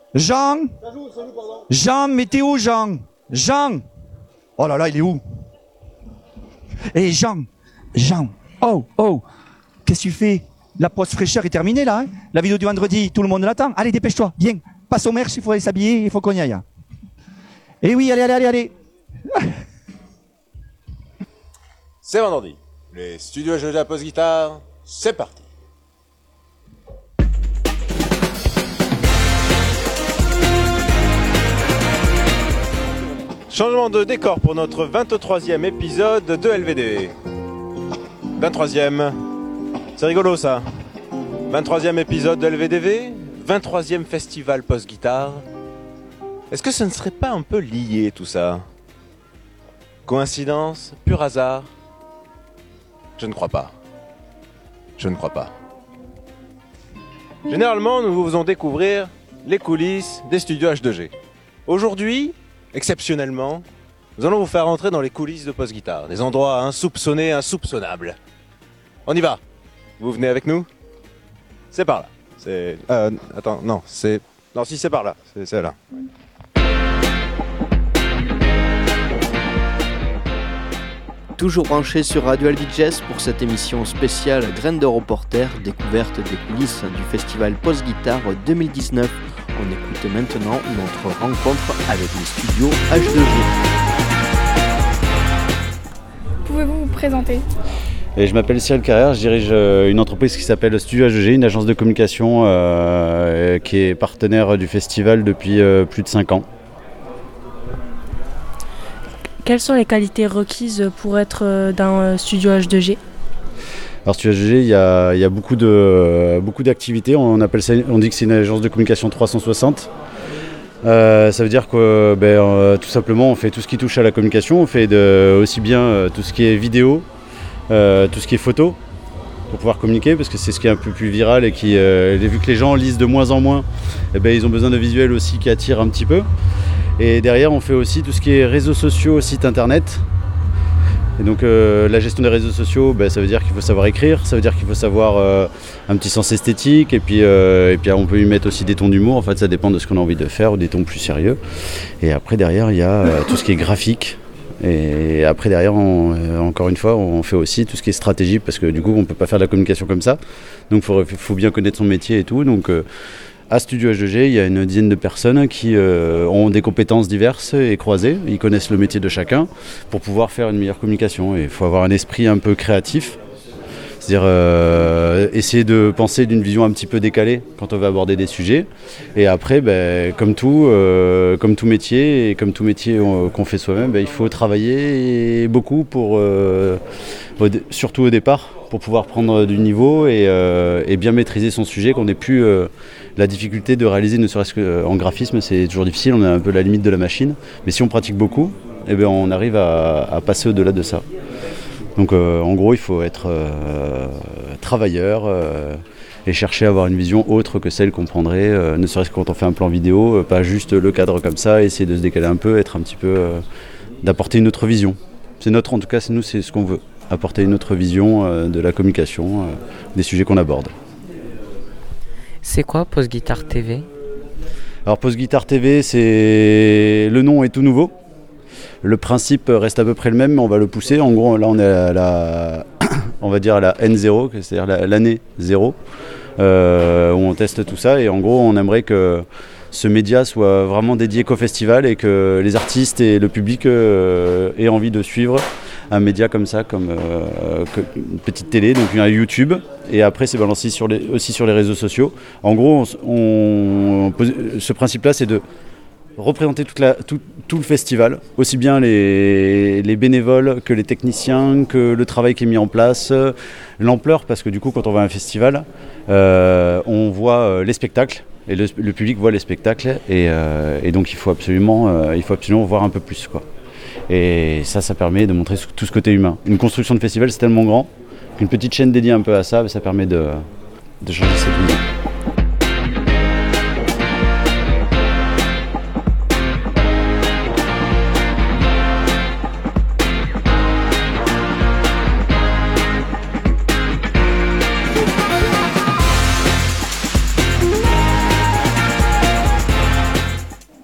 Jean. Jean, mais t'es où, Jean? Jean. Oh là là, il est où? Eh, Jean. Oh. Qu'est-ce que tu fais? La pause fraîcheur est terminée, là. Hein, la vidéo du vendredi, tout le monde l'attend. Allez, dépêche-toi. Viens. Passe au merch, il faut aller s'habiller, il faut qu'on y aille. Eh oui, allez. C'est vendredi. Les studios HDG à Pause Guitare, c'est parti. Changement de décor pour notre 23e épisode de LVD. 23e. C'est rigolo ça. 23e épisode de LVDV, 23e festival post-guitare. Est-ce que ce ne serait pas un peu lié tout ça? Coïncidence? Pur hasard? Je ne crois pas. Généralement, nous vous faisons découvrir les coulisses des studios H2G. Aujourd'hui, exceptionnellement, nous allons vous faire entrer dans les coulisses de Post-Guitare, des endroits insoupçonnés, insoupçonnables. On y va. Vous venez avec nous? C'est par là. C'est... attends, non, c'est... Non, si, c'est par là. C'est là. Toujours branché sur Radio Albiges pour cette émission spéciale Graines de reporter, découverte des coulisses du festival Post-Guitare 2019. On écoute maintenant notre rencontre avec les studios H2G. Pouvez-vous vous présenter? Et je m'appelle Cyril Carrère, je dirige une entreprise qui s'appelle Studio HDG, une agence de communication qui est partenaire du festival depuis plus de 5 ans. Quelles sont les qualités requises pour être dans Studio H2G? Alors Studio HDG, il y a beaucoup d'activités, on dit que c'est une agence de communication 360. Ça veut dire que tout simplement on fait tout ce qui touche à la communication, on fait aussi bien tout ce qui est vidéo, tout ce qui est photo, pour pouvoir communiquer, parce que c'est ce qui est un peu plus viral et qui, vu que les gens lisent de moins en moins, ils ont besoin de visuels aussi qui attirent un petit peu. Et derrière, on fait aussi tout ce qui est réseaux sociaux, site internet. Et donc la gestion des réseaux sociaux, ça veut dire qu'il faut savoir écrire, ça veut dire qu'il faut savoir un petit sens esthétique, et puis on peut y mettre aussi des tons d'humour. En fait, ça dépend de ce qu'on a envie de faire, ou des tons plus sérieux. Et après, derrière, il y a tout ce qui est graphique. Et après derrière, encore une fois, on fait aussi tout ce qui est stratégie, parce que du coup on ne peut pas faire de la communication comme ça, donc il faut bien connaître son métier et tout. Donc à Studio H2G, il y a une dizaine de personnes qui ont des compétences diverses et croisées, ils connaissent le métier de chacun pour pouvoir faire une meilleure communication. Et il faut avoir un esprit un peu créatif, c'est-à-dire essayer de penser d'une vision un petit peu décalée quand on va aborder des sujets. Et après, comme tout métier, et comme tout métier qu'on fait soi-même, il faut travailler beaucoup surtout au départ, pour pouvoir prendre du niveau et bien maîtriser son sujet, qu'on n'ait plus la difficulté de réaliser, ne serait-ce qu'en graphisme, c'est toujours difficile, on a un peu la limite de la machine. Mais si on pratique beaucoup, on arrive à passer au-delà de ça. Donc en gros, il faut être travailleur et chercher à avoir une vision autre que celle qu'on prendrait, ne serait-ce que quand on fait un plan vidéo, pas juste le cadre comme ça, essayer de se décaler un peu, être un petit peu, d'apporter une autre vision. En tout cas, c'est ce qu'on veut, apporter une autre vision de la communication, des sujets qu'on aborde. C'est quoi Post-Guitare TV? Alors Post-Guitare TV, le nom est tout nouveau. Le principe reste à peu près le même, mais on va le pousser. En gros, là, on est on va dire à la N0, c'est-à-dire l'année 0, où on teste tout ça. Et en gros, on aimerait que ce média soit vraiment dédié qu'au festival et que les artistes et le public aient envie de suivre un média comme ça, comme une petite télé, donc un YouTube. Et après, c'est balancé aussi sur les réseaux sociaux. En gros, ce principe-là, c'est de représenter tout le festival, aussi bien les bénévoles que les techniciens, que le travail qui est mis en place, l'ampleur, parce que du coup quand on va à un festival, on voit les spectacles, et le public voit les spectacles, et donc il faut absolument voir un peu plus, quoi. Et ça permet de montrer tout ce côté humain. Une construction de festival, c'est tellement grand qu'une petite chaîne dédiée un peu à ça, ça permet de changer cette vision.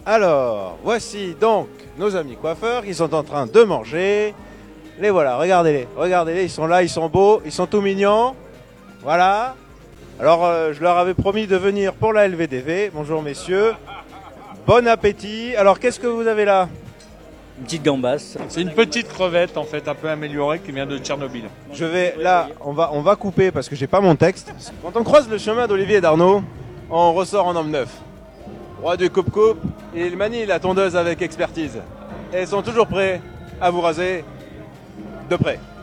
Alors, voici donc nos amis coiffeurs qui sont en train de manger. Les voilà, regardez-les, ils sont là, ils sont beaux, ils sont tout mignons. Voilà. Alors, je leur avais promis de venir pour la LVDV. Bonjour messieurs. Bon appétit. Alors, qu'est-ce que vous avez là ? Une petite gambasse. C'est une petite crevette en fait, un peu améliorée qui vient de Tchernobyl. Je vais, là, on va couper parce que j'ai pas mon texte. Quand on croise le chemin d'Olivier et d'Arnaud, on ressort en homme neuf. Roi du coupe-coupe, il manie la tondeuse avec expertise. Et ils sont toujours prêts à vous raser de près.